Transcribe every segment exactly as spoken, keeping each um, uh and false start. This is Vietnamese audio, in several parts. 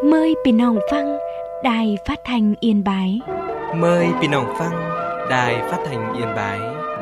Mờiพี่น้องฟังđài phát thanh Yên Bái. Mời พี่น้องฟัง Đài Phát thanh Yên Bái.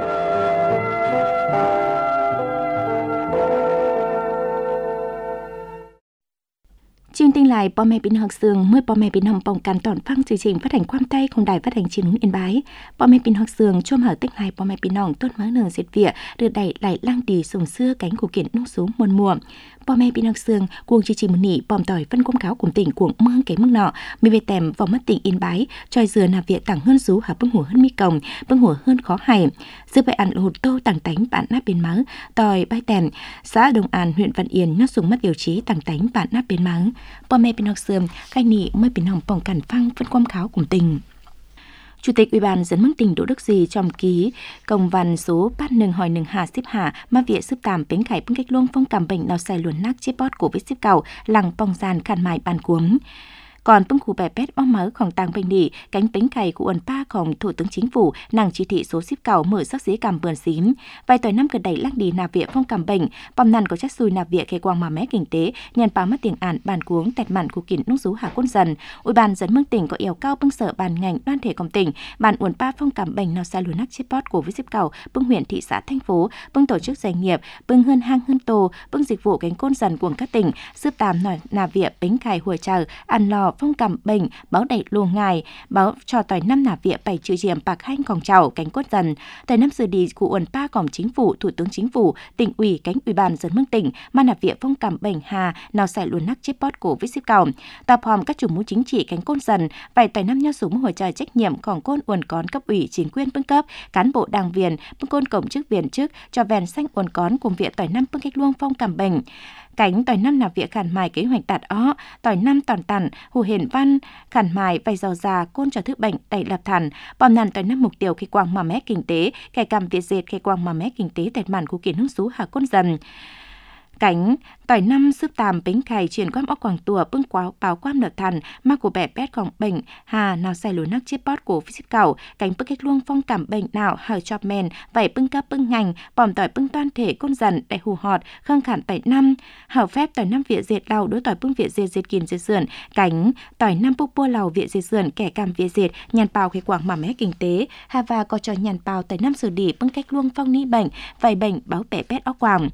Chương trình lại พ่อแม่พี่น้องซึ่งเมื่อพ่อแม่พี่น้องป้องกันตอนฟังchương trình phát hànhความใต้ของđài phát hành truyền hình Yên Bái. พ่อแม่พี่น้องซึ่งช่วงหาtích lại พ่อแม่พี่น้องต้นไม้หนึ่งเสร็จเวียđưa đẩy lại lang đi sùng xưa cánh của kiện nung xuống muôn mùa. พ่อแม่พี่น้องซึ่งcuồng chương trìnhมื้อนี้ปอมต่อยphân công cáo cùng tỉnh cuồng mương cái mương nọ mi về tèm vào mắt tỉnh Yên Bái tròi dừa nà việc tặng hơn sú hà bưng hùa hơn mi còng bưng hùa hơn khó hay dưa bài ăn hột tô tặng tánh bạn nát bên máu tòi bài tèm xã Đồng An huyện Văn Yên nó dùng mắt điều trí tặng tánh bạn nát bên máu. พ่อแม่พี่น้องซึ่งใครนี่เมื่อพี่น้องป้องกันฟังphân công cáo cùng tỉnh. Chủ tịch Ủy ban dân mương tỉnh Đỗ Đức Di trong ký công văn số bát nừng hỏi nừng hà xếp hà mà viện sức tàm bến khải bưng cách luông phong cảm bệnh nào xài luồn nát chế bót của vết xếp cầu lằng bong gian khăn mài bàn cuống. Còn bưng khu bè pét bom mớของtàng bệnh nỉ cánh bến khải của uẩn paของThủ tướng Chính phủ nàng chỉ thị số xếp cầu mở sắc dế cảm bườn xím. Vài tuổi năm gần đẩy lắc đi nà viện phong cảm bệnh bom nằn có chắc xùi nà viện khai quang mà mé kinh tế nhàn pa mất tiền ản bàn cuống tẹt mặn của kiện nút rú hà quân dần. Ủy ban dân mương tỉnh có yêu cao bưng sở bàn ngành đoàn thể công tỉnh bàn uẩn pa phong cảm bệnh nào sai lùi nắc chip bót của với xếp cầu bưng huyện thị xã thành phố bưng tổ chức doanh nghiệp bưng hơn hang hơn tổ bưng dịch vụ cánh côn dần của các tỉnh xếp tàm nòi nà viện bến khải hùa chờ ăn lò phong cảm bệnh báo đẩy luồng ngài báo cho tỏi năm nà viện bảy chữ diệm bạc hanh còng chảo cánh cốt dần tỏi năm xử đi của uẩn pa còng chính phủ thủ tướng chính phủ tỉnh ủy cánh ủy ban dân mương tỉnh mà nà viện phong cảm bệnh hà nào xài luồn nắc chip bót của với xếp cầu tập hòm các chủ mưu chính trị cánh côn dần vài tỏi năm nho súng hỗ trợ trách nhiệmของcôn uẩn cón cấp ủy chính quyền bưng cấp cán bộ đảng viên bưng côn cổng chức viên chức cho vèn xanh uẩn cón cùng viện tỏi năm bưng cách luông phong cảm bệnh cánh tỏi năm nà viện khản mài kế hoạch tạt ó tỏi năm tòn tàn hù hiển văn khản mài vài giàu già côn cho thức bệnh đẩy lập thản bom nàn tỏi năm mục tiêu khi quang mà mé kinh tế kẻ cầm việt dệt khi quang mà mé kinh tế tẹt màn của kiến hương sú hà côn dần cánh tỏi năm sức tàm bến khải chuyển quam óc quảng tùa bưng quáo báo quam lợt thần ma của bẻ pétของbệnh hà nào xài lúa nắc chip bót của xếp cầu cánh bưng cách luông phong cảm bệnh nào hở chọp mền vậy bưng cấp bưng ngành bòm tỏi bưng toan thể côn dần đại hù họt khương khản tỏi năm hở phép tỏi năm viện dệt đầu đối tỏi bưng viện dệt dệt kiền dệt sườn cánh tỏi năm bốc bua lầu viện dệt sườn kẻ cam viện dệt nhàn bào khi quảng mà mé kinh tế hà và có cho nhàn bào tỏi năm xử đi bưng cách luông phong ní bệnh vậy bệnh báo bẻ pét óc quảng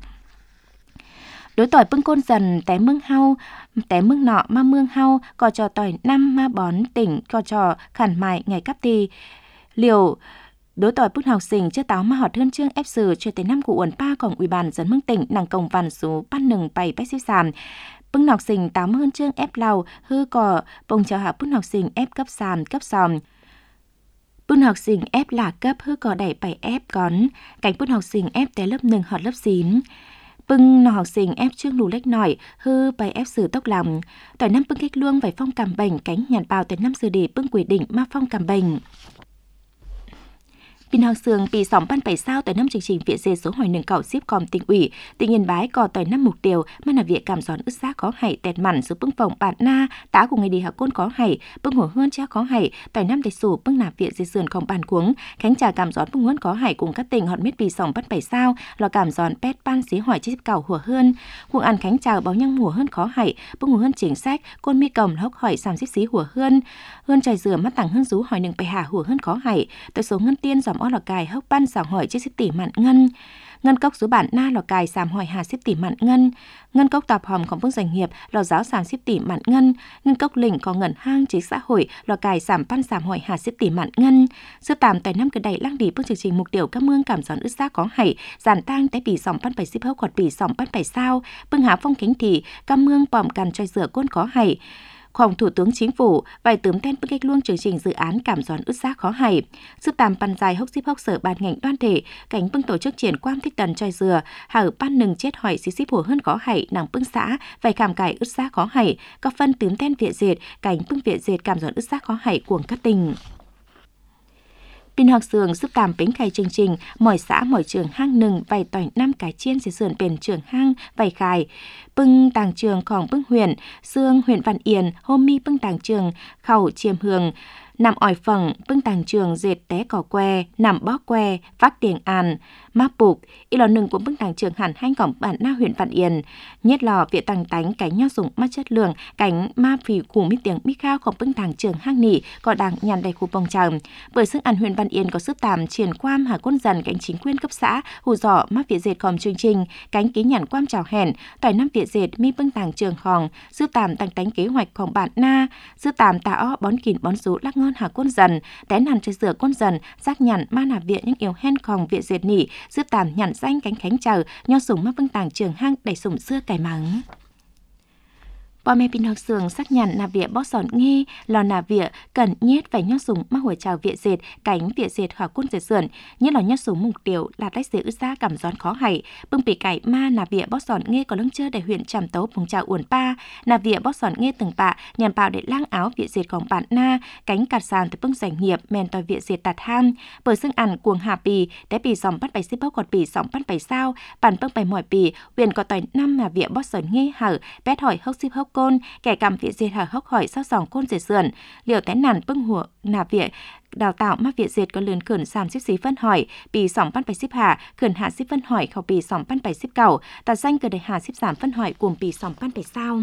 đối tỏi bưng côn dần té mương hau té mương nọ ma mương hau có cho tỏi năm ma bón tỉnh có cho khản mài ngày cắp tì liều đối tỏi bưng học sinh chưa táo ma họt hơn chương ép sử cho tới năm của uẩn paของủy ban dân mương tỉnh nàng công văn số ban nừng bảy bách xếp sàm bưng học sinh tám hơn chương ép lầu hư cỏ bông cho hạ bưng học sinh ép cấp sàm cấp sòm bưng học sinh ép là cấp hư cỏ đẩy bảy ép cón cánh bưng học sinh ép tới lớp nừng họt lớp chín bưng nọ học sinh ép chương lù lách nổi hư bài ép sử tốc lòng tỏi năm bưng cách luông vài phong cảm bệnh cánh nhàn bào tới năm sử để bưng quy định ma phong cảm bệnh. Pin học sườngปีสองพันแปดsao tới năm chương trình viện dệt số hỏi nâng cầu ship com tỉnh ủy tỉnh Yên Bái có tới năm mục tiêu mà là việc cảm giòn ứt xác khó hại tẹt mặn sự bưng phòng bản na tá của ngày đi học côn khó hại bưng hổ hơn cha khó hại tới năm để sủ bưng nạp viện dệt sườnของbản cuống khánh trà cảm giòn bưng huấn khó hại cùng các tỉnh hòn miếtปีสองพันแปดsao là cảm giòn pet pan xí hỏi chiếc cầu hùa hơn cuồng ăn khánh trà báo nhăng hùa hơn khó hại bưng hùa hơn chính sách côn mi cầm hốc hỏi sàm xíp xí hùa hơn hơn trời dừa mắt tặng hơn rú hỏi nâng bày hà hùa hơn khó hại tới số ngân tiên dòm ó là cài hốc ban sảng hỏi chiếc xếp tỷ mặn ngân ngân cốc số bản na lò cài sàm hỏi hà xếp tỷ mặn ngân ngân cốc tạp hòmของphương doanh nghiệp lò giáo sàm xếp tỷ mặn ngân ngân cốc lỉnh có ngẩn hang chế xã hội lò cài sàm pan sàm hỏi hà xếp tỷ mặn ngân sư tàm tại năm cái đầy lăng đi bước chương trình mục tiêu các mương cảm giòn ứt xác có hại giàn tang tạiปีสองพันแปดสิบhốc quạtปีสองพันแปดsao bưng há phong kính thị các mương bòm cằn trôi rửa côn có hạiของThủ tướng Chính phủ vài tướm tên bức cách luông chương trình dự án cảm giòn ứt xác khó hại giúp tàm pan dài hốc xíp hốc sở ban ngành đoàn thể cánh bưng tổ chức triển quan thích tần trôi dừa hở ban nừng chết hỏi xí xíp hùa hơn khó hại nàng bưng xã vài cảm cải ứt xác khó hại có phân tướm tên viện dệt cánh bưng viện dệt cảm giòn ứt xác khó hại của các tỉnh. Pin học sường giúp tàm bến khai chương trình mỗi xã mỗi trường hang nừng vài tỏi năm cái chiên sẽ sườn bền trường hang vài khai bưng tàng trườngของbưng huyện xương huyện Văn Yên hôm mi bưng tàng trường khẩu chiêm hường nằm ỏi phẳng bưng tàng trường dệt té cỏ que nằm bó que vác tiền an má bục y lò nừng của bưng tàng trường hẳn hanh cổng bản na huyện Vạn Yên nhất lò viện tàng tánh cánh nho dùng mắt chất lượng cánh ma phì củ mít tiếng mít khaoของbưng tàng trường hang nỉ có đảng nhàn đầy khu bông trầm bởi sức ăn huyện Vạn Yên có sức tàm triển quam hà quân dần cánh chính quyền cấp xã hù dọ mắt viện dệt còn chương trình cánh ký nhàn quam chào hẹn tỏi năm viện dệt mi bưng tàng trường hòng sư tàm tàng tánh kế hoạchของbản na sư tàm tà o bón kìn bón rú lắc ngon hà quân dần té nàn chơi rửa quân dần giác nhàn ma nà viện những yếu hen khòng viện dệt nỉ sư tàm nhàn danh cánh khánh chờ nho sủng mắt bưng tàng trường hang đầy sủng xưa cải mắng Bò mẹ pin học sường sắc nhàn nà vỉa bó sòn nghe lò nà vỉa cần nhét phải nhót súng mắc hồi chào vỉa dệt cánh vỉa dệt khỏa quân dệt sườn nhất là nhót súng mục tiểu là đách dễ ư ra cảm gión khó hảy bưng bị cải ma nà vỉa bó sòn nghe có lưng chơi để huyện trầm tấu vùng chào uẩn pa nà vỉa bó sòn nghe từng bạ nhàn bạo để lang áo vỉa dệtของbản na cánh cạt sàn từ bưng doanh nghiệp men tòi vỉa dệt đặt ham bởi xương ăn cuồng hà pì té pì sòng bắt bảy xếp bóc quạt pì sòng bắt bảy sao bản bưng bảy mỏi pì huyện có tòi năm nà vỉa bó sòn nghe hở pét hỏi hốc xếp hốc côn kẻ cầm viện dệt hở hốc hỏi sao sòng côn dệt sườn liệu té nản bưng hùa nà viện đào tạo mắc viện dệt có lươn khẩn sàm xếp xí phân hỏi pì sòng pan bảy xếp hạ khẩn hạ xếp phân hỏi khẩu pì sòng pan bảy xếp cầu tà danh cờ để hạ xếp giảm phân hỏi cùng pì sòng pan bảy sao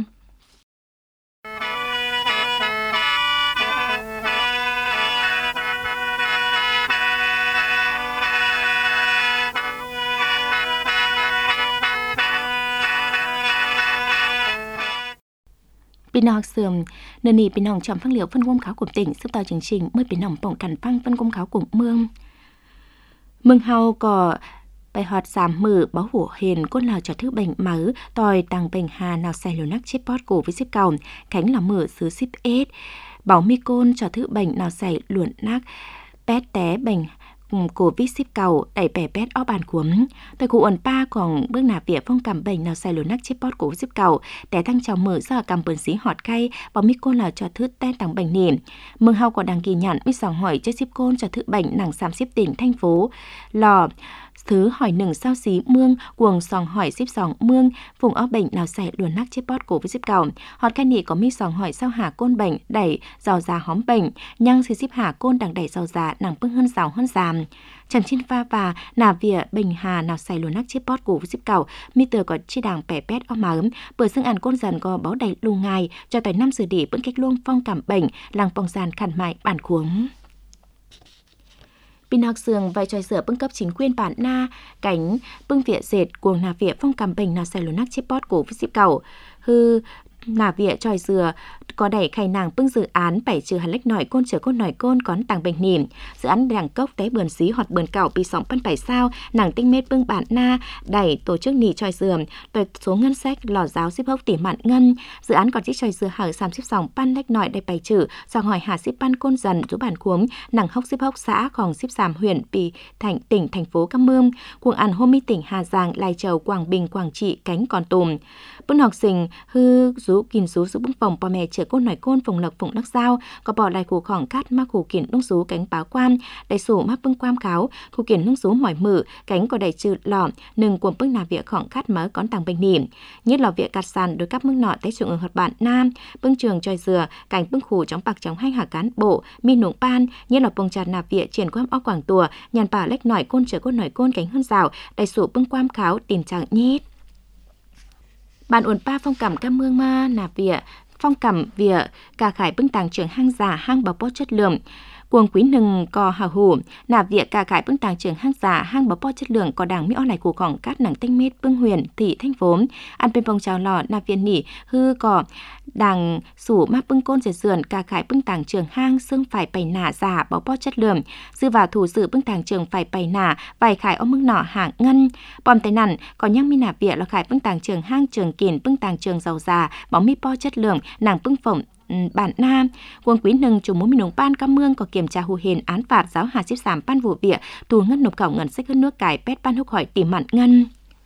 Pin học sườn nơi này pin hồng chọn phân liệu phân công khảo của tỉnh giúp tạo chương trình mới pin hồng bổng cản phăng phân công khảo của mương mương hao có bài hoạt giảm mử báo hủ hiền côn lào cho thứ bệnh mớ tòi tàng bệnh hà nào xài liều nắc chip pot cổ với ship cầu khánh là mử xứ ship ết bảo mi côn cho thứ bệnh nào xài luồn nắc pét té bệnh cổ vít ship cầu đẩy bẻ pét ó bàn cuống tại cụ ẩn pa còn bước nạp vỉa phong cảm bệnh nào xài lửa nắc chip pot cổ ship cầu té tăng chào mở do cầm bẩn xí họt cay bảo mi côn là cho thứ tên tàng bệnh nỉm mương hao còn đăng ghi nhận mi sòng hỏi cho ship côn cho thứ bệnh nàng xàm ship tỉnh thành phố lò thứ hỏi nừng sao xí mương cuồng sòng hỏi ship sòng mương vùng ó bệnh nào xài lửa nắc chip pot cổ với ship cầu họt cay nỉ có mi sòng hỏi sao hà côn bệnh đẩy giàu già hóm bệnh nhăng xí ship hà côn đằng đẩy giàu già nàng bưng hơn giàu hơn giảm Trần Chiên Pha và nà vỉa bình hà nào xài lùa nắc chip pot cổ với ship cầu mi tờ có chi đảng bẻ pét o mớm bởi xương ăn côn dần có báo đầy lù ngài cho tới năm sử đỉ vẫn cách luôn phong cảm bệnh làng phong giàn khẩn mại bản khuống Pin học sường vai trò sửa bưng cấp chính quyền bản na cánh bưng vỉa dệt cuồng nà vỉa phong cảm bệnh nào xài lùa nắc chip pot cổ với ship cầu hư nà vỉa tròi dừa có đẩy khai nàng bưng dự án bảy trừ hàn lách nổi côn chở côn nổi côn có tàng bệnh nỉm dự án đảng cốc té bườn xí hoặc bườn cảo bị sóng phân bảy sao nàng tinh mết bưng bản na đẩy tổ chức nỉ tròi dừa tội số ngân sách lò giáo ship hốc tỉ mạn ngân dự án còn chỉ tròi dừa hở sàm ship sòng pan lách nổi đầy bảy trừ sòng hỏi hà ship pan côn dần rũ bản cuống nàng hốc ship hốc xã còn ship sàm huyện bị thành tỉnh thành phố Cam Mương cuồng ăn hôm mi tỉnh Hà Giang Lai Châu Quảng Bình Quảng Trị cánh còn tùm bưng học sinh hư rú kìn rú rú bưng phòng bò mẹ chở côn nổi côn phồng lộc phồng đắc sao có bỏ lại củ khỏng cát mắc củ kiển nung rú cánh báo quan đầy sủ mắc bưng quam kháo củ kiển nung rú mỏi mử cánh có đầy trừ lọ nừng cuồng bưng nà vỉa khỏng cát mớ có tàng bệnh nỉm nhất lò vỉa cạt sàn đối các mưng nọ té trường ở hoạt bản nam bưng trường tròi dừa cánh bưng khủ chống bạc chống hanh hạ cán bộ mi nụng pan nhất là bông trà nà vỉa triển quam ó quảng tùa nhàn bà lách nổi côn chở côn nổi côn cánh hơn rào đầy sủ bưng quam kháo tiền trạng nhét Bạn uẩn pa phong cảm Cam Mương ma nà vỉa phong cảm vỉa cả khải bưng tàng trường hang giả hang bảo bó chất lượng cuồng quý nừng cò hào hủ nà vỉa cả khải bưng tàng trường hang giả hang bảo bó chất lượng có đảng mỹ o lại củ khỏng cát nặng tinh mết bưng huyền thị thành phố ăn bên phong trào lò nà vỉa nỉ hư cò đàng sủ map bưng côn dệt sườn cả khải bưng tàng trường hang xương phải bày nả giả bảo bó chất lượng dư vào thủ sự bưng tàng trường phải bày nả vài khải ông mưng nọ hạng ngân bom tay nằn có nhang mi nà vỉa là khải bưng tàng trường hang trường kiển bưng tàng trường giàu già bảo mi po chất lượng nàng bưng phồng bản nam quân quý nừng chủ muốn mình nông ban Cam Mương có kiểm tra hù hền án phạt giáo hà xếp giảm ban vụ vỉa tù ngân nộp khẩu ngân sách hơn nước cải pét ban húc hỏi tìm mặn ngân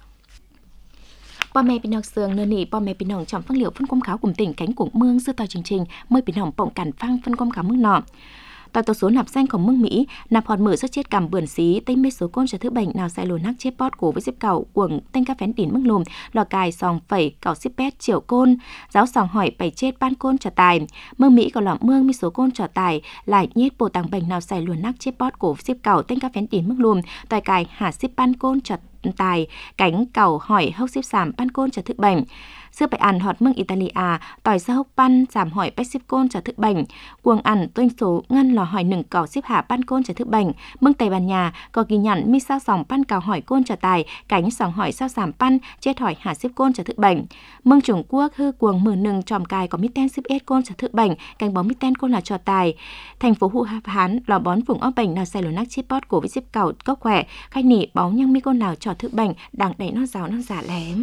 Bò mẹ pin học sường nơi nỉ bò mẹ pin hồng chọn phân liệu phân công khảo cùng tỉnh cánh của mương dư tàu chương trình mới pin hồng bộng cản phăng phân công khảo mương nọ Tòa tổ số nạp danhของเมืองMỹ nạp hòn mở rất chết cầm bươn xí tây mê số côn cho thứ bệnh nào sai lùn nắc chết bót cổ với xếp cẩu quần tên các phén đỉn mức lùm lò cài sòng phẩy cẩu xếp pét triệu côn giáo sòng hỏi bảy chết ban côn cho tài mương Mỹ còn lọ mương mi số côn cho tài lại nhét bộ tàng bệnh nào sai lùn nắc chết bót cổ với xếp cẩu tên các phén đỉn mức lùm tài cài hạ xếp ban côn cho tài cánh cẩu hỏi hốc xếp sảm ban côn cho thức bệnh xưa bài ăn họt mương Italia tỏi sa hốc pan giảm hỏi bách xếp côn cho thức bệnh cuồng ăn tuyên số ngân lò hỏi nừng cỏ xếp hạ ban côn cho thức bệnh mương Tây Ban Nha có ghi nhận mi sao sòng pan cào hỏi côn cho tài cánh sòng hỏi sao giảm pan chết hỏi hạ xếp côn cho thức bệnh mương Trung Quốc hư cuồng mờ nừng tròm cài có mít ten xếp ết côn cho thức bệnh cánh bóng mít ten côn là cho tài thành phố Hu Hán lò bón vùng óc bệnh nào sai lùn nắc chip bót cổ với xếp cẩu cốc khỏe khách nỉ bóng nhang mi côn nào cho thức bệnh đằng đẩy nó rào nó giả lém.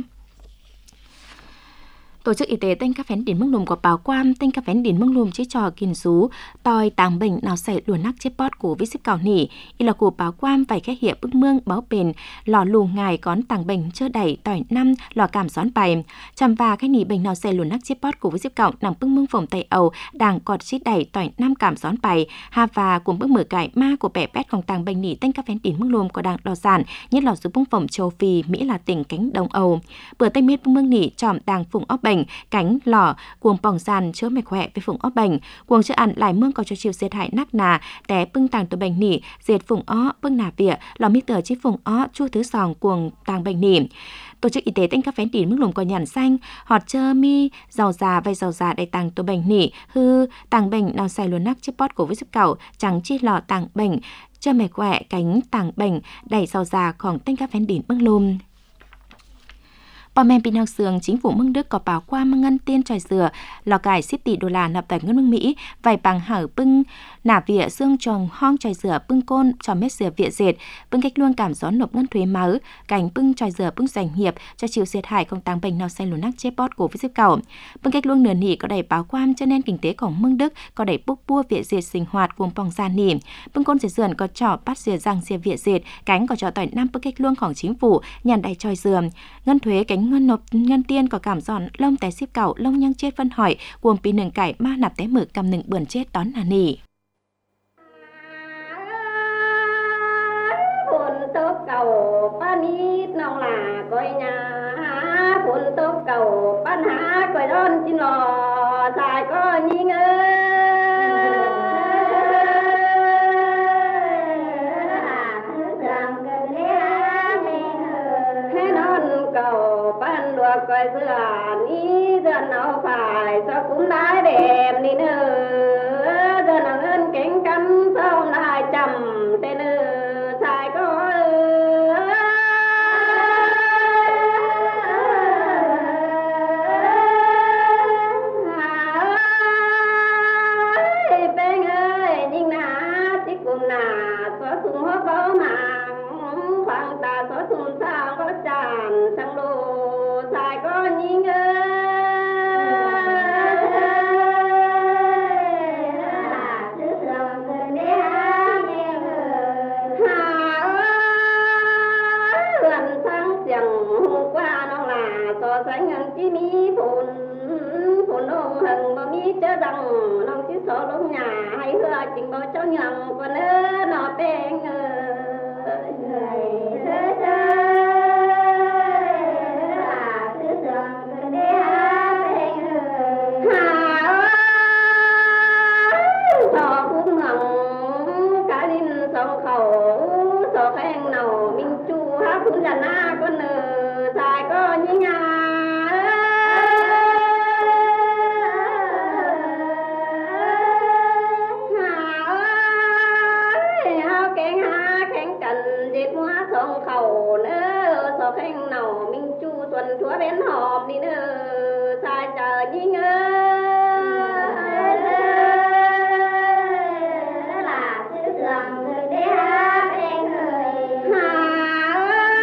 Tổ chức Y tế tên các phén điển mức lùm của báo quan tên các phén điển mức lùm chế trò kiên sú tòi tàng bệnh nào xảy luồn nắc chết bót của với xếp cào nỉ y là của báo quan phải khép hiệp bức mương báo bền lò lù ngài có tàng bệnh chơ đẩy tỏi năm lò cảm gión bài chăm và cái nỉ bệnh nào xảy luồn nắc chết bót của với xếp cào nằm bức mương phòng tây ầu đàng cọt xít đẩy tỏi năm cảm gión bài ha và cùng bức mở cải ma của bẻ bét còn tàng bệnh nỉ tên các phén điển mức lùm của đàng đò sản nhất là số bông phòng châu Phi Mỹ là tỉnh cánh đông Âu bữa tây miết bức mương nỉ tròm đàng phùng óc bệnh cánh lỏ cuồng bỏng sàn chữa mạch khỏe với phùng óc bệnh cuồng chữa ăn lại mương có cho chiều diệt hại nắc nà té bưng tàng từ bệnh nỉ diệt phùng ó bưng nà vỉa lò mít tờ chi phùng ó chu thứ sòng cuồng tàng bệnh nỉ. Tổ chức Y tế tên các phén đỉn mức lùm có nhàn xanh họt chơ mi giàu già vay giàu già đầy tàng từ bệnh nỉ hư tàng bệnh nào xài luồn nắc chip bót của với giúp cẩu chẳng chi lò tàng bệnh chơ mạch khỏe cánh tàng bệnh đầy giàu giàของtên các phén đỉn mức lùm. Bà mẹ Pin Học Sương, chính phủ Mương Đức có báo qua mương ngân tiên tròi dừa, lò cải xít tỷ đô la nạp tại ngân mương Mỹ, vài bằng hở bưng nả vỉa xương tròn hong tròi dừa bưng côn cho mét dừa vỉa dệt, bưng cách luôn cảm gió nộp ngân thuế máu, cảnh bưng tròi dừa bưng doanh nghiệp cho chịu diệt hại không tăng bệnh nào xanh lùn nắc chết bót của với xếp cầu. Bưng cách luôn nửa nỉ có đẩy báo quan cho nên kinh tế của Mương Đức có đẩy bốc bua vỉa dệt sinh hoạt cùng phòng gian nỉ. Bưng côn dệt dườn có trỏ bắt dừa răng dừa vỉa dệt, cánh có trỏ tỏi năm bưng cách luônของchính phủ nhàn đầy tròi dừa, ngân thuế cánh ngân nộp nhân tiên có cảm giòn lông té xếp cẩu lông nhang chết phân hỏi cuồng pi nừng cải ma nạp té mực cầm nừng bươn chết đón là nỉ. Phun tốc cầu pan ít nong là coi nhà phun tốc cầu pan há coi đón chín lò dài có nhí ngơ coi dừa ní dừa nào phải cho cũng đái đẹp ní nữa dừa nào ngân cánh cắm sau lại chầm tên nữa sai có bên ơi nhưng na chỉ cùng na xóa sùng hốt báo mạng khoảng ta xóa sùng sao có tràn sang lô sai có nhìn ơi thứ thường người để nghe người hà ơi lần sáng chẳng hôm qua nó là so sánh hơn chỉ mi phun phun ông hừng mà mi chớ rằng nó chỉ so lúc nhà hay hứa trình báo cho nhằng còn ơ nó bên người người chúa bên hòm đi nữa sai chờ nhí ngơ là thứ thường người để bên người hà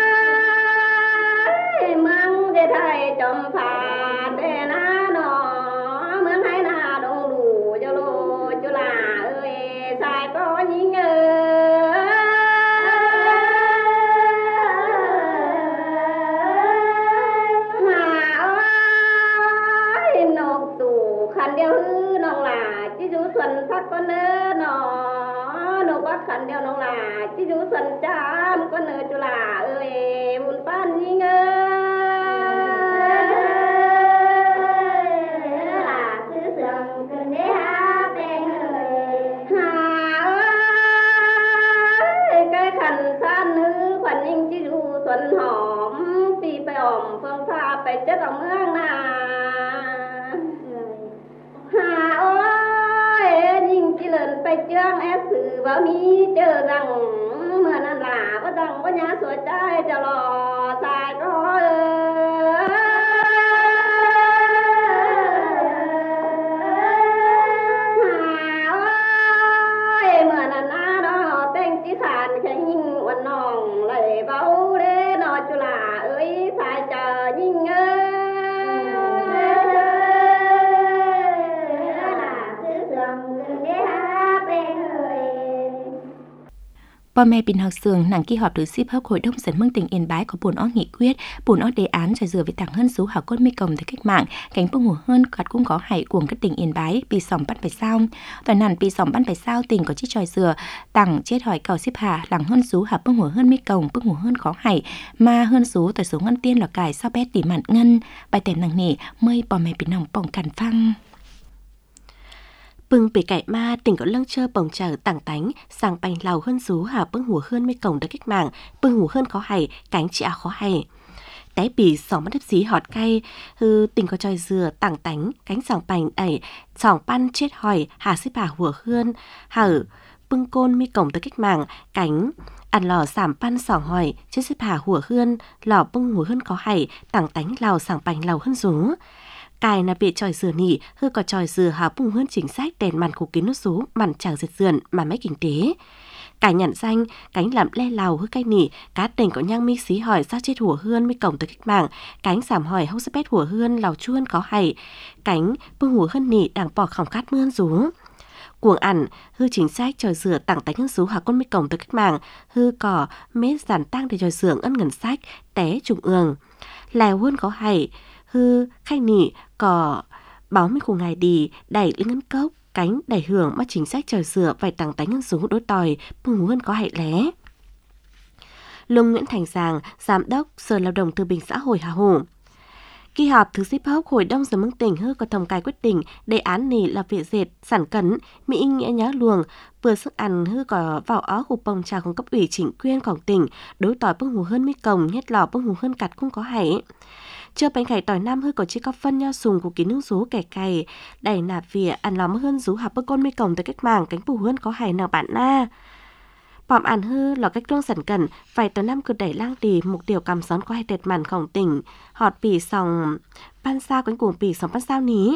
ơi mương để thầy chồng phà để na nó mương hay na đông đủ cho lô cho là ơi sai có nhí ngơ Hà chú sân chám con nợ chú là ơi buồn phan nhí ngơ là sư sương cơn đế ha bèn ơi hà ơi cái khăn san nữ khoản ninh chứ chú xuân hòm vì phải ổm phương pha phải chất ở mương nà hà ơi nhìn chỉ lần phải chương ép sự vào mi chờ rằng mưa nan là có rằng có nhà sửa trái cho lò xài có hà ơi mưa nan á đó tên chỉ khàn cái nhìn quần nòng lại bao đê nó cho là ơi xài chờ nhìn ơi Bò mẹ bình học sường nàng kỳ họp được ship hấp hội đồng dân mương tỉnh Yên Bái có buồn ó nghị quyết, buồn ó đề án cho dừa với tặng hơn số hảo quân mi cầm tới cách mạng, cánh bông hồ hơn cắt cũng có hại cuồng các tỉnh Yên Bái, bị sòng bắt phải sao. Toàn nàn bị sòng bắt phải sao tỉnh có chiếc tròi dừa, tặng chết hỏi cầu ship hà làng hơn số hảo bông hồ hơn mi cầm, bông hồ hơn khó hại, mà hơn số tại số ngân tiên là cải sao bé tỉ mạn ngân, bài tên nàng nỉ mây bò mẹ bình nòng bỏng cản phăng. Bưng bị cải ma tỉnh có lăng chơ bồng chờ tảng tánh sang bành lào hơn rú hà bưng hùa hơn mấy cổng được cách mạng bưng hùa hơn khó hay cánh chị à khó hay té bị sòng mắt đếp xí họt cay hư tỉnh có tròi dừa tảng tánh cánh sòng bành đẩy sòng pan chết hỏi hà xếp bà hùa hơn hở bưng côn mi cổng tới cách mạng cánh ăn lò sảm pan sòng hỏi chết xếp bà hùa hơn lò bưng hùa hơn khó hay tảng tánh lào sòng bành lào hơn rú cài là bị tròi dừa nỉ hư có tròi dừa hà bung hơn chính sách đèn màn khổ kiến nốt số màn chàng diệt dườn mà mấy kinh tế cài nhận danh cánh làm le lào hư cay nỉ cá tỉnh có nhang mi xí hỏi sao chết hùa hươn mi cổng tới cách mạng cánh giảm hỏi hông sắp bét hùa hươn lào chuôn có hay cánh bưng hùa hươn nỉ đảng bỏ khỏng khát mươn rú cuồng ẩn hư chính sách tròi dừa tặng tánh hơn số hà quân mi cổng tới cách mạng hư cỏ mết giản tăng để tròi dừa ân ngân sách té trùng ương lèo hơn có hay hư khai nỉ có báo mấy khu ngày đi đẩy lên ngân cốc cánh đẩy hưởng mà chính sách trời sửa phải tăng tánh ngân số đối tòi bưng hơn có hại lé. Lung Nguyễn Thành Giàng, giám đốc Sở Lao động Thương binh Xã hội Hà Hồ. Kỳ họp thứ ship hốc Hội đồng Dân mương tỉnh hư có thông cai quyết định đề án nỉ là việc dệt sản cấn mỹ ý nghĩa nhá luồng vừa sức ăn hư có vào ó khu bồng tràของcấp ủy chính quyềnของtỉnh đối tòi bưng hù hơn mi cồng nhất lò bưng hù hơn cặt cũng có hại. Chưa bánh cải tỏi nam hư có chiếc có phân nhau sùng của ký nước rú kẻ cày đẩy nạp vỉa ăn lóm hơn rú hạp bơ con mi cổng tới cách mảng cánh bù hơn có hài nào bạn na bỏm ăn hư là cách đương sẵn cần phải tới năm cứ đẩy lang đi mục tiêu cầm xón có hai tệt màn khổng tỉnh họt bì sòng ban sao cánh cuồng bì sòng ban sao ní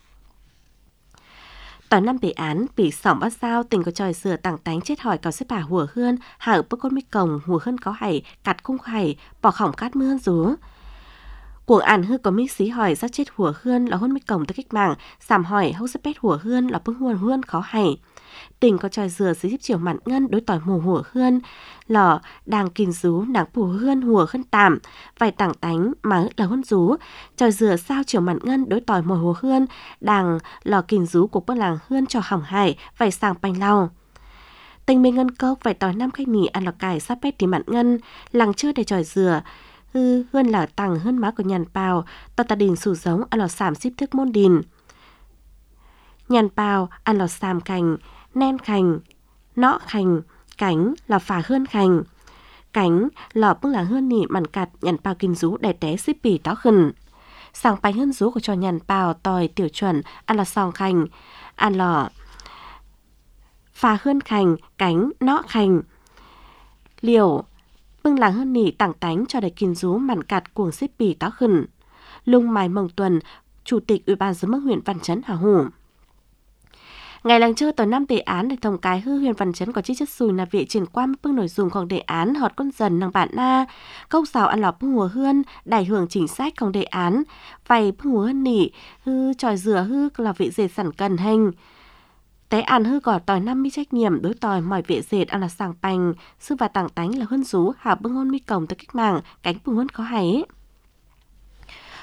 tỏi năm đề án bì sòng ban sao tỉnh có tròi sửa tảng tánh chết hỏi có xếp bà hùa hơn hở bơ con mi cổng hùa hơn có hài cặt không hài bỏ khổng cát mưa rú cuồng ản hư có mỹ xí hỏi ra chết hùa hươn là hôn mi cổng tới cách mạng giảm hỏi hông sắp bét hùa hươn là bưng hùa hươn khó hay tỉnh có tròi dừa xí chiều mặn ngân đối tỏi mù hùa hươn lò đang kìn rú nàng bù hươn hùa hươn tạm vài tảng tánh mà là hôn rú tròi dừa sao chiều mặn ngân đối tỏi mù hùa hươn đang lò kìn rú của bưng làng hươn cho hỏng hải vài sàng bánh lau tình mình ngân cốc vài tỏi năm khách nỉ ăn lò cải sắp bét tí mặn ngân làng chưa để tròi dừa hư hơn là tăng hơn má của nhàn bào tao ta đình sủ giống ăn lò sàm xíp thức môn đình nhàn bào ăn lò sàm cành nen cành nọ cành cánh là phà hơn cành cánh lò bưng là hơn nỉ mặn cặt nhàn bào kinh rú để té xíp bì táo khẩn sàng bánh hơn rú của trò nhàn bào tòi tiểu chuẩn ăn lò sòng cành ăn lò phà hơn cành cánh nọ cành liều bưng làng hơn nỉ tảng tánh cho đầy kinh rú mặn cặt cuồng xếp bì táo khẩn lung mai mồng tuần chủ tịch ủy ban dân mương huyện Văn Chấn Hà Hồ ngày làng chơi tỏi năm đề án để thông cái hư huyện Văn Chấn có chiếc chất xùi là vị triển quan bưng nội dungของđề án họt con dần năng bạn na câu xào ăn lò bưng hùa hươn đại hưởng chính sáchของđề án vầy bưng hùa hươn nỉ hư tròi dừa hư là vị dệt sản cần hành té ăn hư gọt tỏi năm mi trách nhiệm đối tỏi mỏi vệ dệt ăn là sàng bành sư và tảng tánh là hơn rú hạ bưng hôn mi cổng tới cách mạng cánh bưng hôn có hay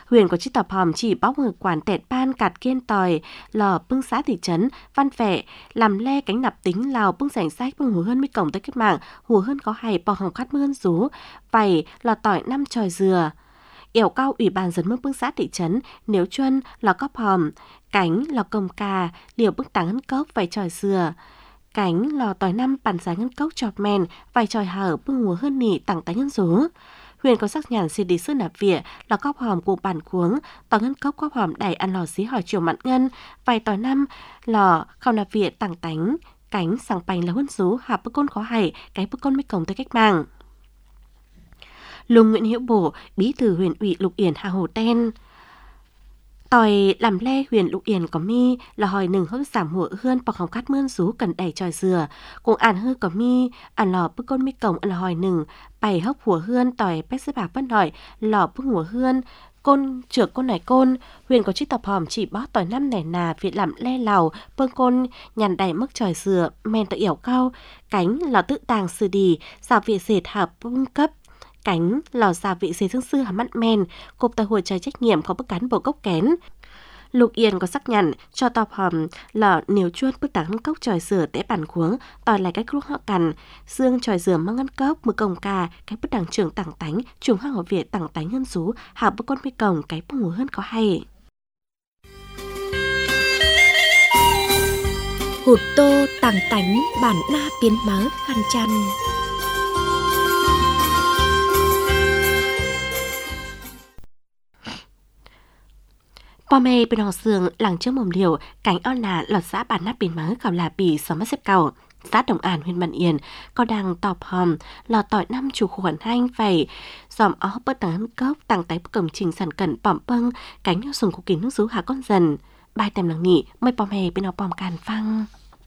Huyền có chỉ tập hòm chỉ bóc người quản tẹt ban cạt kiên tòi lò bưng xã thị trấn văn vẻ làm le cánh nạp tính lào bưng sảnh sách bưng hùa hơn mấy cổng tới kết mạng hùa hơn có hay bò hồng khát mơn rú vầy lò tỏi năm tròi dừa yểu cao ủy ban dân mức bưng xã thị trấn nếu chuân lò cóp hòm cánh lò công cà liều bưng tảng ngân cốc vầy tròi dừa cánh lò tỏi năm bàn giá ngân cốc chọt men vài tròi hở bưng hùa hơn nỉ tặng tái nhân rú. Huyền có sắc nhàn xì đi sư nạp vỉa lò cóp hòm của bàn cuống tỏi ngân cốc cóp hòm đẩy ăn lò xí hỏi chiều mặn ngân vài tỏi năm lò khao nạp vỉa tặng tánh cánh sàng bành là huân rú hạ bức côn khó hay cái bức côn mới cổng tới cách mạng. Lùng Nguyễn Hữu Bổ bí thư huyện ủy Lục Yên Hà Hồ Ten tỏi làm le huyền Lục Yên có mi là hỏi nừng hốt giảm hủa hơn bọc hồng cát mơn rú cần đầy tròi dừa cùng ản hư có mi ản lò bức côn mi cổng là hỏi nừng bày hốc hủa hơn tỏi bét xếp bạc vẫn hỏi lò bức hủa hơn côn trượt côn này côn huyền có chiếc tập hòm chỉ bó tỏi năm nẻ nà việc làm le lào bưng côn nhằn đầy mức tròi dừa men tự yểu cao cánh lò tự tàng sư đi xào vị dệt hợp bưng cấp cánh lò xào vị dệt thương sư hàm mắt men cục tờ hồi trái trách nhiệm có bức cán bộ gốc kén. Lục Yên có sắc nhận cho tập hòm lò nếu chuốt bức tảng cốc tròi dừa té bản cuống tỏi lại cái lúc họ cằn dương tròi dừa mang ngân cốc mực cồng cà cái bức đằng trường tảng tánh trùng hang ở việt tảng tánh ngân rú hạ bức con mi cồng cái bông ngủ hơn có hay. Hụt tô tảng tánh bản na biến mớ khăn chăn. Bò mê bên hò sườn làng trước mồm liều cánh on nà lọt xã bản nắp biển mớ cào là bì xóm mắt xếp cầu xã Đồng An huyện Bản Yên có đang tọp hòm lọt tỏi năm chủ khuẩn hanh vầy dòm ó bớt tảng cốc tặng tay công trình sản cẩn bỏm bâng cánh nhau sùng của kín nước rú hạ con dần bài tèm làng nghỉ mây bò mê bên hò bòm càn phăng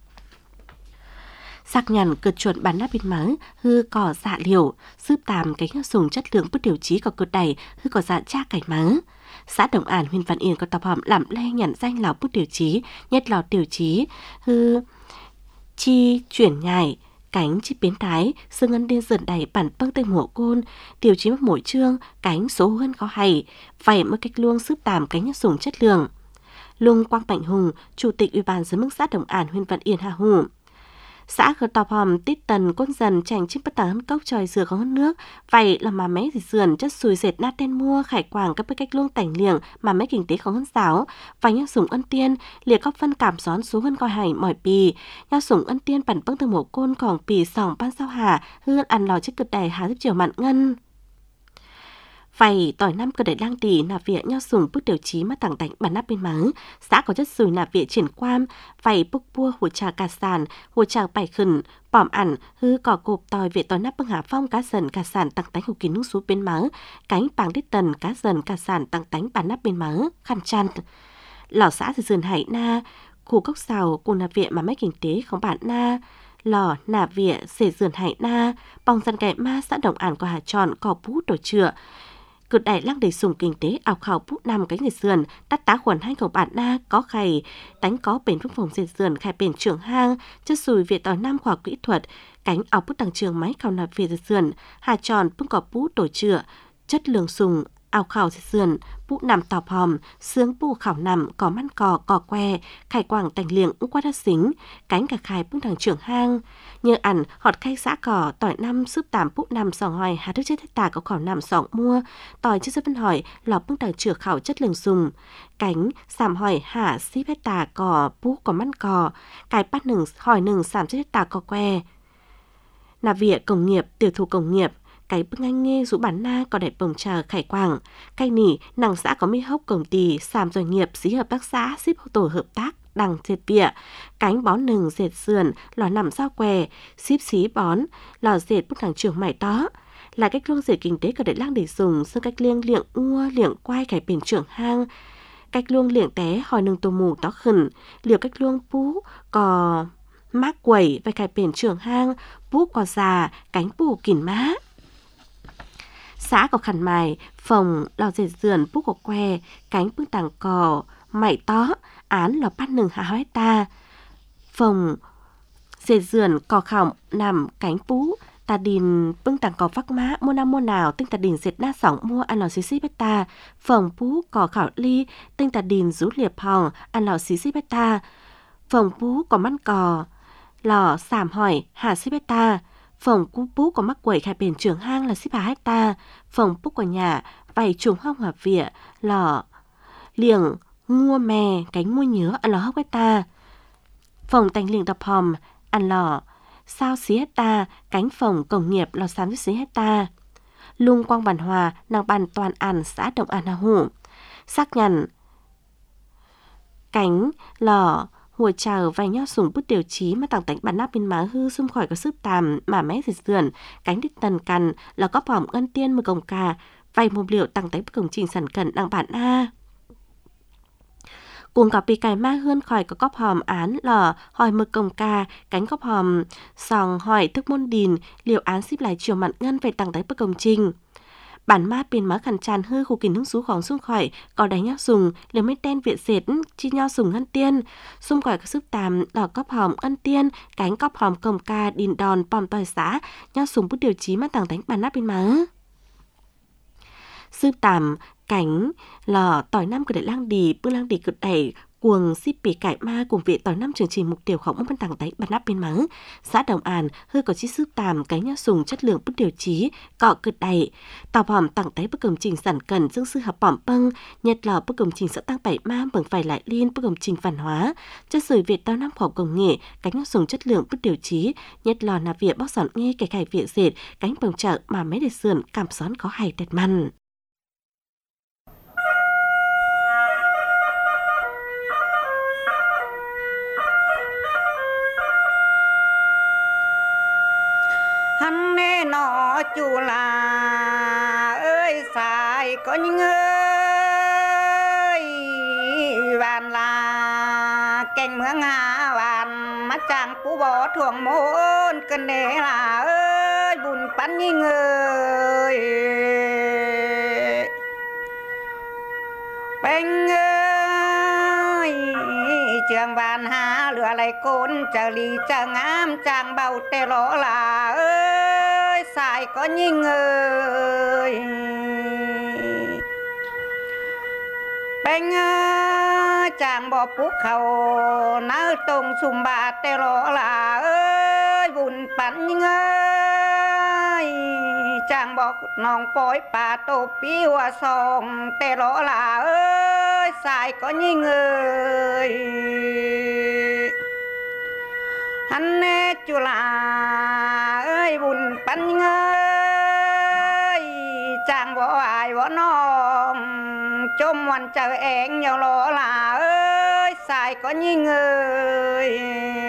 sắc nhằn cực chuột bán nắp bên mớ hư cỏ dạ liều giúp tàm cánh nhau sùng chất lượng bất điều chí có cực đầy hư cỏ dạ cha cải mớ. Xã Đồng An huyện Văn Yên có tập hòm làm le nhận danh lò bút điều chí nhất lò điều chí hư chi chuyển nhảy cánh chi biến thái xương ngân điên dần đầy bản băng tên mùa côn điều chí mất mỗi chương cánh số hơn có hay vậy mới cách luông giúp tàm cánh nhất sùng chất lượng. Lung Quang Mạnh Hùng chủ tịch ủy ban dân mức xã Đồng An huyện Văn Yên Hà Hùng xã khởi tọp hòm tít tần côn dần chành chim bất tán cốc tròi dừa có hơn nước vậy là mà mấy thì sườn chất sùi dệt nát tên mua khải quảng các bức cách luông tảnh liềng mà mấy kinh tế có hơn giáo và nhau sủng ân tiên liệt các phân cảm xón số hơn coi hải mỏi pì nhau sủng ân tiên bản bưng từ mổ côn còn pì sòng ban sao hà hương ăn lò chiếc cực đầy hà giúp chiều mặn ngân vậy tỏi năm cơ để lang tỉ nạp viện nhau sùng bức điều chí mà tặng tạnh bản nắp bên mắng xã có chất sùi nạp viện triển quan vậy bức bua hùa trà cà sàn hùa trà bảy khẩn bỏm ẩn hư cỏ cộp tỏi viện tỏi nắp bưng hà phong cá dần cà sàn tặng tánh hủ kín nước xuống bên mắng cánh bảng đít tần cá dần cà sàn tặng tánh bản nắp bên mắng khăn chăn lò xã từ sườn hải na khu cốc xào cùng nạp viện mà mấy kinh tế không bản na lò nạp viện xể sườn hải na bong dân kẻ ma xã Đồng An có hà tròn cỏ bút đồ chữa cực đại lăng đầy sùng kinh tế ảo khảo bút nằm cánh dệt sườn tắt tá khuẩn hai khẩu bản na có khày đánh có bền phúc phòng dệt sườn khai bền trưởng hang chất sùi việt tỏi năm khoa kỹ thuật cánh ảo bút tăng trường máy khảo nạp việt dệt sườn hà tròn bưng cỏ bút tổ chữa chất lượng sùng ảo khảo dệt sườn bút nằm tọp hòm xương bù khảo nằm có măn cò cò que khai quảng tành liềng ú qua đắt xính cánh cả khai bưng thằng trưởng hang như ẩn họt khai xã cỏ tỏi năm giúp tạm bút nằm sòng hỏi hà đức chất hết tà có khảo nằm sòng mua tỏi chất phân hỏi lò bưng thằng trưởng khảo chất lượng sùng cánh sàm hỏi hạ xíp hết tà cỏ bút có măn cò cái bắt nừng hỏi nừng sàm chất hết tà cò que nạp viện công nghiệp tiểu thủ công nghiệp cái bưng anh nghe rũ bản na có đẹp bồng trà khải quảng cây nỉ nàng xã có mi hốc công ty sàm doanh nghiệp xí hợp tác xã ship tổ hợp tác đằng dệt vỉa cánh bón nừng dệt sườn lò nằm sao què ship xí bón lò dệt bức thằng trường mày tó là cách luông dệt kinh tế có để lang để dùng xương cách liêng liệng ua liệng quai cải bền trưởng hang cách luông liệng té hỏi nừng tô mù tó khẩn liều cách luông pú cò mác quẩy và cải bền trưởng hang pú cò già cánh pù kỉn má xã có khăn mài phòng lò dệt sườn bút của que cánh bưng tàng cò mày tó án lò bắt nừng hạ hói ta phòng dệt sườn cò khỏng nằm cánh bú ta đình bưng tàng cỏ vắc má mua năm mua nào tinh ta đình dệt đa sỏng mua ăn lò xí xí bét ta phòng pú cỏ khảo ly tinh ta đình rú liệp hòng ăn lò xí xí bét ta phòng pú có mắt cò lò sảm hỏi hà xí bét ta phòng cú pú có mắc quẩy khai bền trường hang là xí bà hecta phòng pú của nhà vầy trùng hong hòa vỉa lò liềng mua mè cánh mua nhớ ăn lò hốc hecta phòng tành liềng đập hòm ăn lò sao xí hecta cánh phòng công nghiệp lò xám xí hecta lung quang bản hòa nàng bàn toàn ăn xã động an hà hủ xác nhận cánh lò hùa chào vài nho sùng bút điều chí mà tặng tánh bản nắp bên má hư xung khỏi có sức tàm mà mé thịt sườn cánh đích tần cằn là có phỏng ngân tiên mưa cồng cà vài một liệu tặng tánh công trình sản cẩn đặng bản a cùng cả bì cải ma hơn khỏi có cóp hòm án lò hỏi mực cồng ca cánh cóp hòm sòng hỏi thức môn đìn liệu án xíp lại chiều mặn ngân về tặng tánh bức công trình bản ma bên má khẩn tràn hư khu kín hứng xú khóng xung khỏi có đánh nhau sùng liều mấy tên viện dệt chi nhau sùng ngân tiên xung khỏi có sức tàm đỏ cóp hòm ngân tiên cánh cóp hòm cồng ca đìn đòn pòm tòi xã nhau sùng bút điều chí mà tặng tánh bản nắp bên má sư tàm cánh lò tỏi năm của đại lang đì bưng lang đì cực đẩy cuồng xíp bì cải ma cùng vị tỏi năm chương trình mục tiêu khổng bên tặng tánh bản nắp bên má xã Đồng An hư có chi sư tàm cánh nhau sùng chất lượng bút điều chí cọ cực đẩy tàu hòm tặng tánh bức công trình sản cần dương sư học bỏm bâng nhật lò bức công trình xã tăng bảy ma bằng phải lại liên bức công trình văn hóa chất sửa việt tao năm khoa công nghệ cánh nhau sùng chất lượng bút điều chí nhật lò nà viện bóc sọn nghe cái cải viện dệt cánh bồng trợ mà mấy để sườn cảm xón có hay đẹp măn hắn nè nó chú là ơi xài có những ơi vàn là cành mương hà vàn mắt chàng phú bỏ thuồng môn cần để là ơi bùn bắn như người bánh ơi trường vàn hà lửa lại côn chờ lì chờ ngám chàng bầu tê lỗ là ơi xài có như người bánh ơi chàng bỏ phúc khẩu náo tông xùm bà tê lỗ là ơi bùn bắn như người chàng bỏ nòng bói bà tô bí hoa sông tê lỗ là ơi xài có như người hắn nè chú là ơi bùn bắn ơi chàng bỏ ai bỏ nòng chôm hoàn chờ én nhau lỗ là ơi xài có như người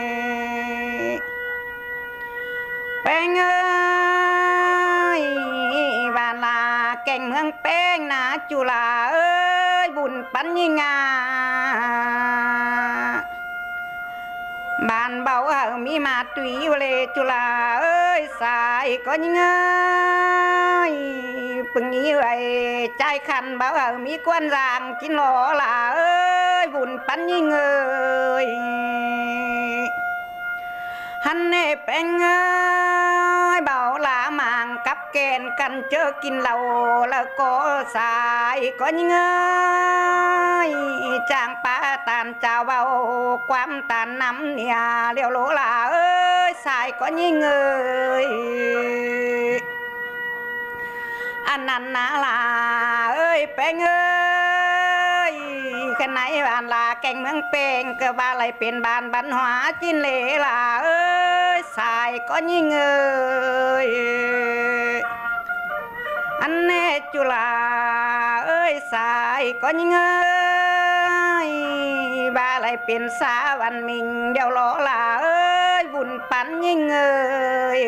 bánh ơi và là cành hương bánh nà chú là ơi bùn bắn như ngà bạn bảo ở mi mà tùy lệ chú là ơi xài có những ơi bừng như vậy trai khăn bảo ở mi quan giang chín lỗ là ơi bùn bắn như người hắn nè bánh ơi bảo là màng cắp kèn cần chớ kín lầu là có xài có những ơi chàng pa tàn chào vào quam tàn nắm nè liều lỗ là ơi xài có những người anh ăn là ơi bánh ơi cái này bạn là cành mương bèn cơ ba lạiเป็นbàn văn hóa chín lễ là ơi xài có như người anh nè chú là ơi xài có như người ba lạiเป็นxã văn mình đều lỗ là ơi buồn bắn như người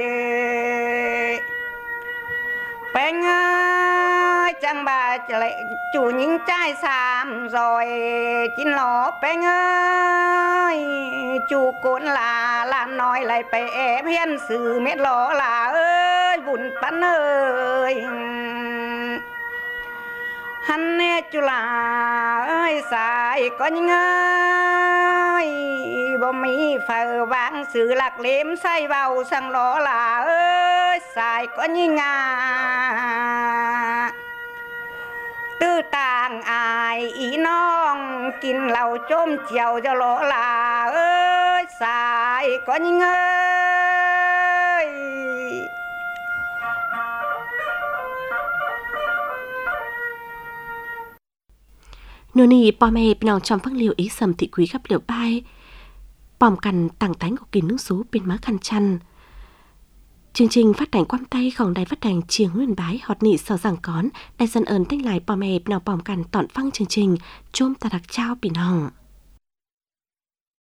bánh ơi chẳng bà lại chủ những trai xàm rồi chín lỗ bánh ơi chủ cuốn là là nói lại phải ép hiên sự mét lỗ là ơi bùn bắn ơi hắn nè chú là ơi xài có những ơiบ่มีphở vàng sự lạc liếm say vào sang đó là ơi xài có những ngà tư tàng ai ý nong kín lầu chôm chiều cho lỗ là ơi xài có những ơi nô nìพ่อแม่พี่น้องจอมฟังเลียวอีสำติคุยกับเหลียวไปปอมกันต่างtánh củaกินnước sốเป็นม้าคันชันchương trình phát hành quam tayของđài phát hành chiêng Nguyên Bái hot nị sau rằng cón đài dân ơn thanh lạiพ่อแม่พี่น้องปอมกันตอนฟังchương trình chôm ta đặc trao พี่น้อง